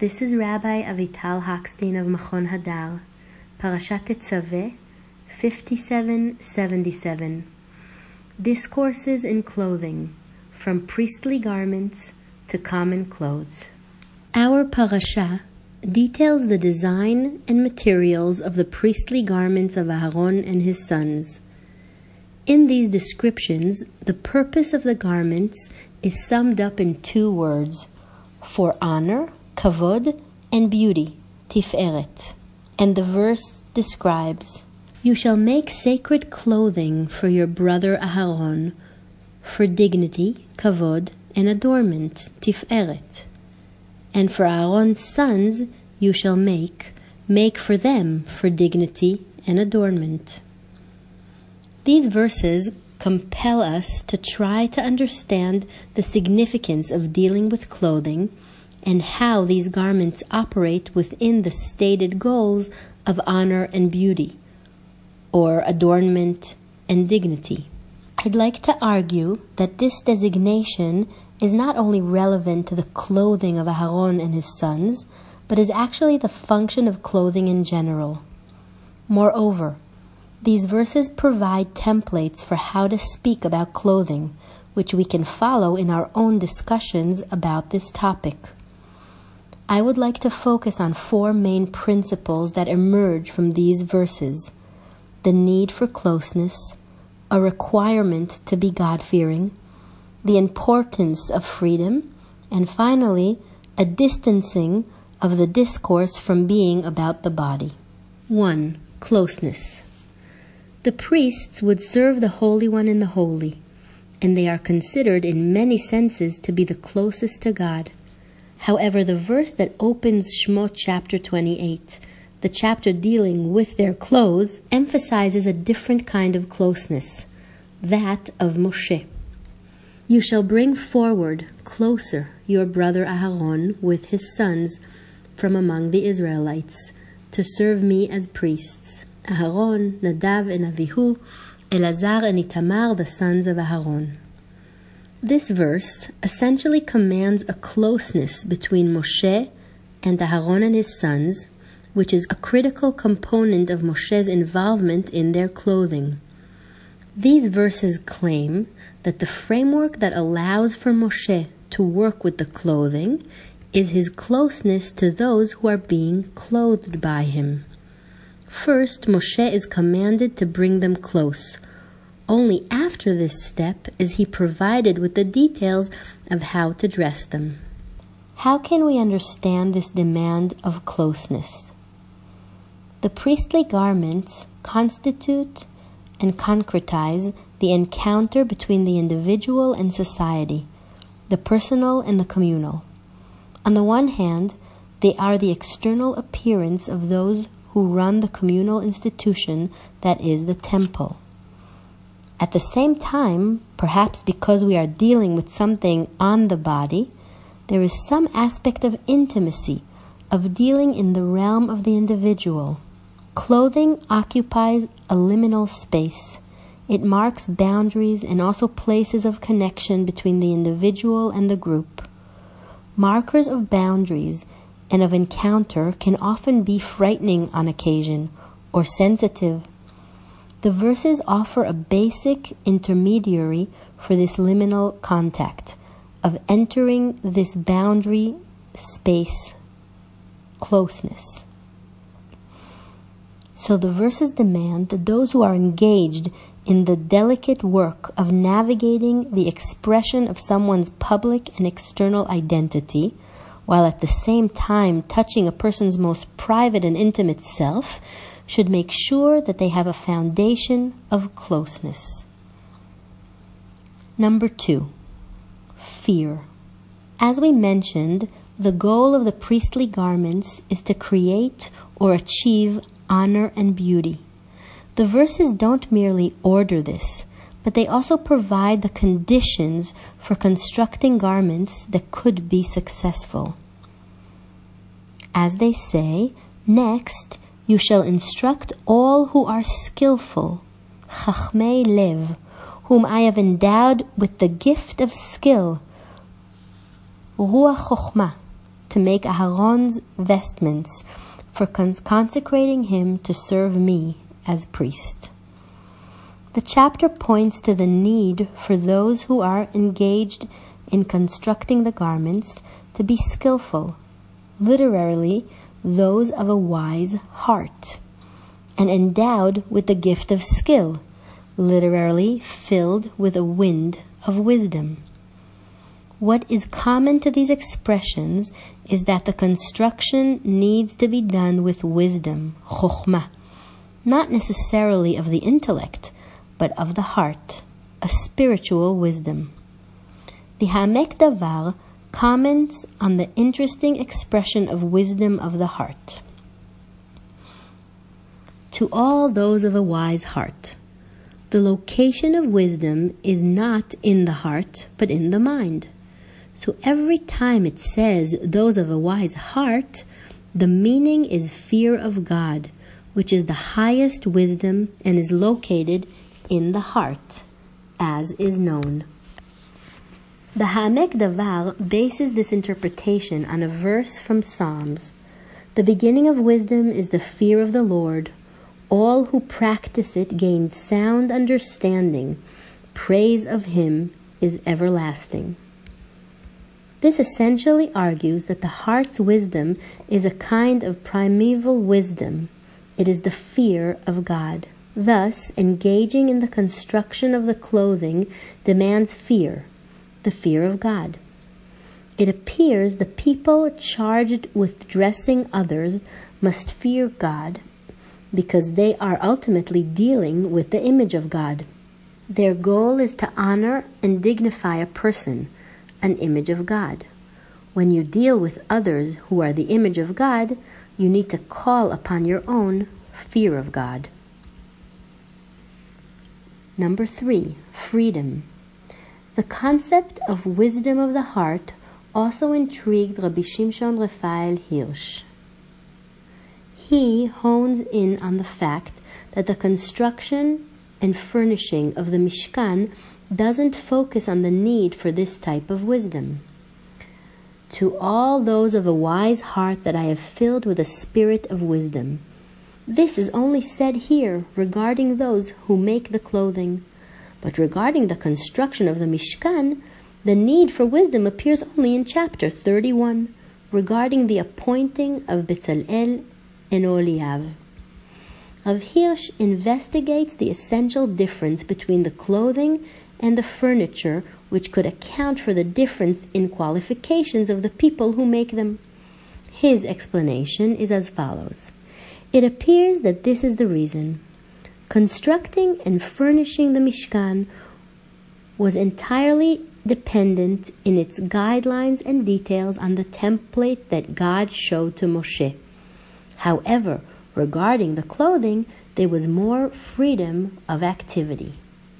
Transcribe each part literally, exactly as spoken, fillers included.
This is Rabbi Avital Hochstein of Machon Hadar, Parashat Tetzaveh, fifty-seven seventy-seven. Discourses in Clothing, from Priestly Garments to Common Clothes. Our parasha details the design and materials of the priestly garments of Aaron and his sons. In these descriptions, the purpose of the garments is summed up in two words: for honor, kavod, and beauty, tiferet. And the verse describes, "You shall make sacred clothing for your brother Aharon, for dignity, kavod, and adornment, tiferet. And for Aaron's sons you shall make, make for them for dignity and adornment." These verses compel us to try to understand the significance of dealing with clothing and how these garments operate within the stated goals of honor and beauty, or adornment and dignity. I'd like to argue that this designation is not only relevant to the clothing of Aharon and his sons, but is actually the function of clothing in general. Moreover, these verses provide templates for how to speak about clothing, which we can follow in our own discussions about this topic. I would like to focus on four main principles that emerge from these verses: the need for closeness, a requirement to be God-fearing, the importance of freedom, and finally, a distancing of the discourse from being about the body. one. Closeness. The priests would serve the Holy One in the Holy, and they are considered in many senses to be the closest to God. However, the verse that opens Shmot chapter twenty-eight, the chapter dealing with their clothes, emphasizes a different kind of closeness, that of Moshe. "You shall bring forward closer your brother Aharon with his sons from among the Israelites, to serve me as priests. Aharon, Nadav, and Avihu, Elazar and Itamar, the sons of Aharon." This verse essentially commands a closeness between Moshe and Aharon and his sons, which is a critical component of Moshe's involvement in their clothing. These verses claim that the framework that allows for Moshe to work with the clothing is his closeness to those who are being clothed by him. First, Moshe is commanded to bring them close. Only after this step is he provided with the details of how to dress them. How can we understand this demand of closeness? The priestly garments constitute and concretize the encounter between the individual and society, the personal and the communal. On the one hand, they are the external appearance of those who run the communal institution that is the temple. At the same time, perhaps because we are dealing with something on the body, there is some aspect of intimacy, of dealing in the realm of the individual. Clothing occupies a liminal space. It marks boundaries and also places of connection between the individual and the group. Markers of boundaries and of encounter can often be frightening on occasion or sensitive. The verses offer a basic intermediary for this liminal contact, of entering this boundary space, closeness. So the verses demand that those who are engaged in the delicate work of navigating the expression of someone's public and external identity, while at the same time touching a person's most private and intimate self, should make sure that they have a foundation of closeness. Number two, fear. As we mentioned, the goal of the priestly garments is to create or achieve honor and beauty. The verses don't merely order this, but they also provide the conditions for constructing garments that could be successful. As they say, next, you shall instruct all who are skillful, chachmei lev, whom I have endowed with the gift of skill, ruach chokhmah, to make Aharon's vestments for cons- consecrating him to serve me as priest. The chapter points to the need for those who are engaged in constructing the garments to be skillful, literally those of a wise heart, and endowed with the gift of skill, literally filled with a wind of wisdom. What is common to these expressions is that the construction needs to be done with wisdom, chokhmah, not necessarily of the intellect, but of the heart, a spiritual wisdom. The Ha'amek Davar comments on the interesting expression of wisdom of the heart. To all those of a wise heart, the location of wisdom is not in the heart, but in the mind. So every time it says those of a wise heart, the meaning is fear of God, which is the highest wisdom and is located in the heart, as is known. The Ha'amek Davar bases this interpretation on a verse from Psalms. The beginning of wisdom is the fear of the Lord. All who practice it gain sound understanding. Praise of him is everlasting. This essentially argues that the heart's wisdom is a kind of primeval wisdom. It is the fear of God. Thus, engaging in the construction of the clothing demands fear, the fear of God. It appears the people charged with dressing others must fear God because they are ultimately dealing with the image of God. Their goal is to honor and dignify a person, an image of God. When you deal with others who are the image of God, you need to call upon your own fear of God. Number three, freedom. The concept of wisdom of the heart also intrigued Rabbi Shimshon Raphael Hirsch. He hones in on the fact that the construction and furnishing of the Mishkan doesn't focus on the need for this type of wisdom. To all those of a wise heart that I have filled with a spirit of wisdom. This is only said here regarding those who make the clothing. But regarding the construction of the Mishkan, the need for wisdom appears only in chapter thirty-one, regarding the appointing of Bezalel and Oholiab. Rav Hirsch investigates the essential difference between the clothing and the furniture, which could account for the difference in qualifications of the people who make them. His explanation is as follows. It appears that this is the reason. Constructing and furnishing the Mishkan was entirely dependent in its guidelines and details on the template that God showed to Moshe. However, regarding the clothing, there was more freedom of activity.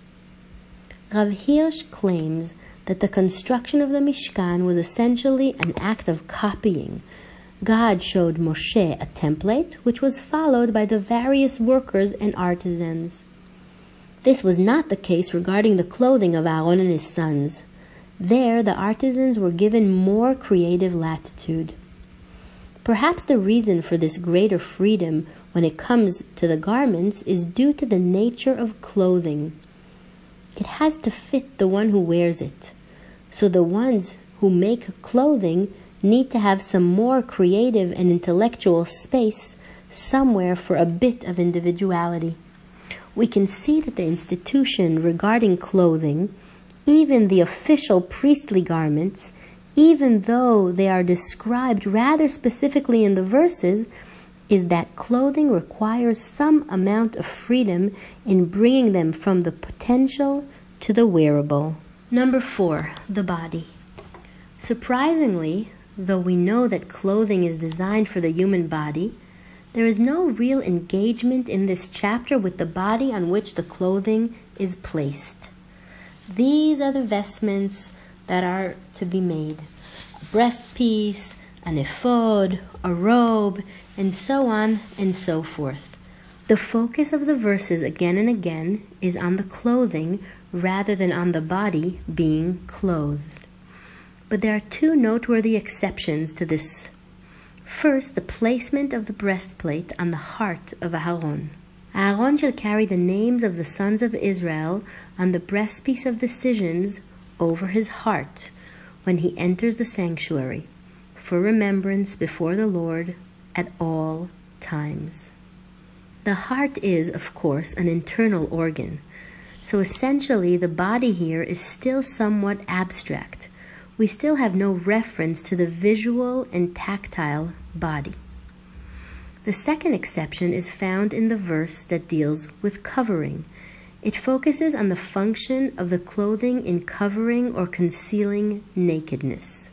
Rav Hirsch claims that the construction of the Mishkan was essentially an act of copying. God showed Moshe a template, which was followed by the various workers and artisans. This was not the case regarding the clothing of Aaron and his sons. There, the artisans were given more creative latitude. Perhaps the reason for this greater freedom when it comes to the garments is due to the nature of clothing. It has to fit the one who wears it. So the ones who make clothing need to have some more creative and intellectual space somewhere for a bit of individuality. We can see that the institution regarding clothing, even the official priestly garments, even though they are described rather specifically in the verses, is that clothing requires some amount of freedom in bringing them from the potential to the wearable. Number four, the body. Surprisingly, though we know that clothing is designed for the human body, there is no real engagement in this chapter with the body on which the clothing is placed. These are the vestments that are to be made. A breastpiece, an ephod, a robe, and so on and so forth. The focus of the verses again and again is on the clothing rather than on the body being clothed. But there are two noteworthy exceptions to this. First, the placement of the breastplate on the heart of Aharon. Aharon shall carry the names of the sons of Israel on the breastpiece of decisions over his heart when he enters the sanctuary, for remembrance before the Lord at all times. The heart is, of course, an internal organ, so essentially the body here is still somewhat abstract. We still have no reference to the visual and tactile body. The second exception is found in the verse that deals with covering. It focuses on the function of the clothing in covering or concealing nakedness.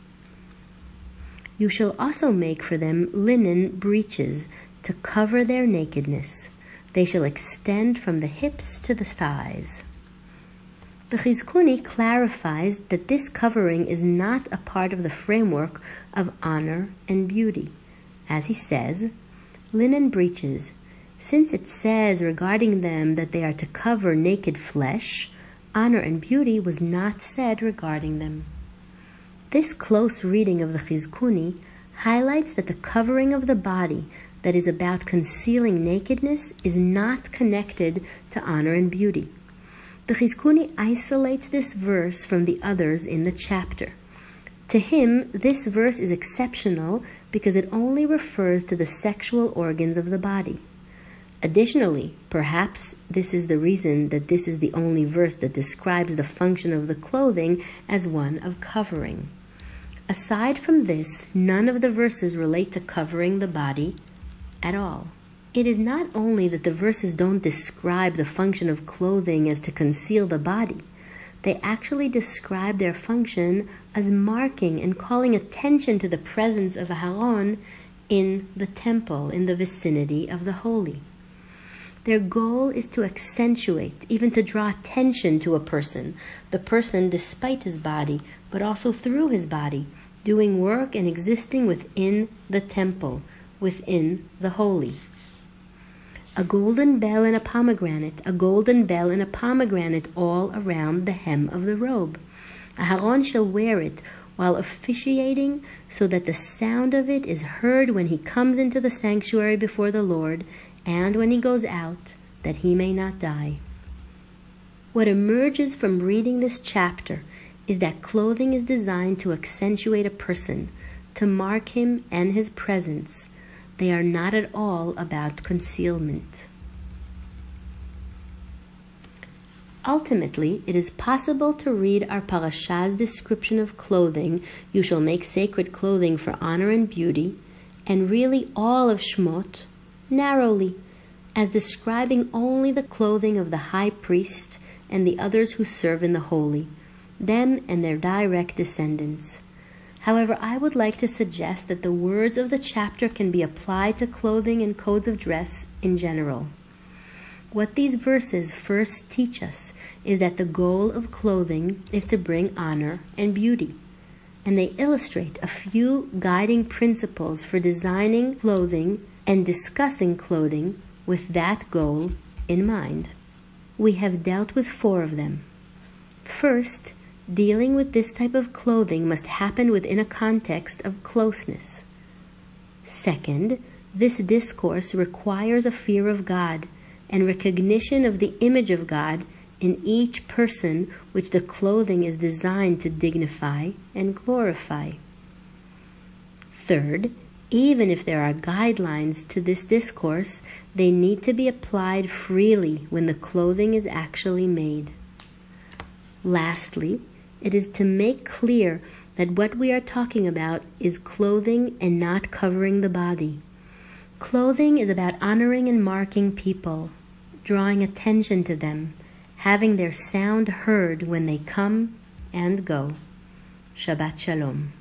You shall also make for them linen breeches to cover their nakedness. They shall extend from the hips to the thighs. The Chizkuni clarifies that this covering is not a part of the framework of honor and beauty. As he says, linen breeches, since it says regarding them that they are to cover naked flesh, honor and beauty was not said regarding them. This close reading of the Chizkuni highlights that the covering of the body that is about concealing nakedness is not connected to honor and beauty. The Chizkuni isolates this verse from the others in the chapter. To him, this verse is exceptional because it only refers to the sexual organs of the body. Additionally, perhaps this is the reason that this is the only verse that describes the function of the clothing as one of covering. Aside from this, none of the verses relate to covering the body at all. It is not only that the verses don't describe the function of clothing as to conceal the body, they actually describe their function as marking and calling attention to the presence of Aharon in the temple, in the vicinity of the holy. Their goal is to accentuate, even to draw attention to a person, the person despite his body, but also through his body, doing work and existing within the temple, within the holy. A golden bell and a pomegranate, a golden bell and a pomegranate all around the hem of the robe. Aharon shall wear it while officiating, so that the sound of it is heard when he comes into the sanctuary before the Lord, and when he goes out, that he may not die. What emerges from reading this chapter is that clothing is designed to accentuate a person, to mark him and his presence. They are not at all about concealment. Ultimately, it is possible to read our parasha's description of clothing, you shall make sacred clothing for honor and beauty, and really all of Shmot, narrowly, as describing only the clothing of the high priest and the others who serve in the holy, them and their direct descendants. However, I would like to suggest that the words of the chapter can be applied to clothing and codes of dress in general. What these verses first teach us is that the goal of clothing is to bring honor and beauty, and they illustrate a few guiding principles for designing clothing and discussing clothing with that goal in mind. We have dealt with four of them. First, dealing with this type of clothing must happen within a context of closeness. Second, this discourse requires a fear of God and recognition of the image of God in each person, which the clothing is designed to dignify and glorify. Third, even if there are guidelines to this discourse, they need to be applied freely when the clothing is actually made. Lastly, it is to make clear that what we are talking about is clothing and not covering the body. Clothing is about honoring and marking people, drawing attention to them, having their sound heard when they come and go. Shabbat Shalom.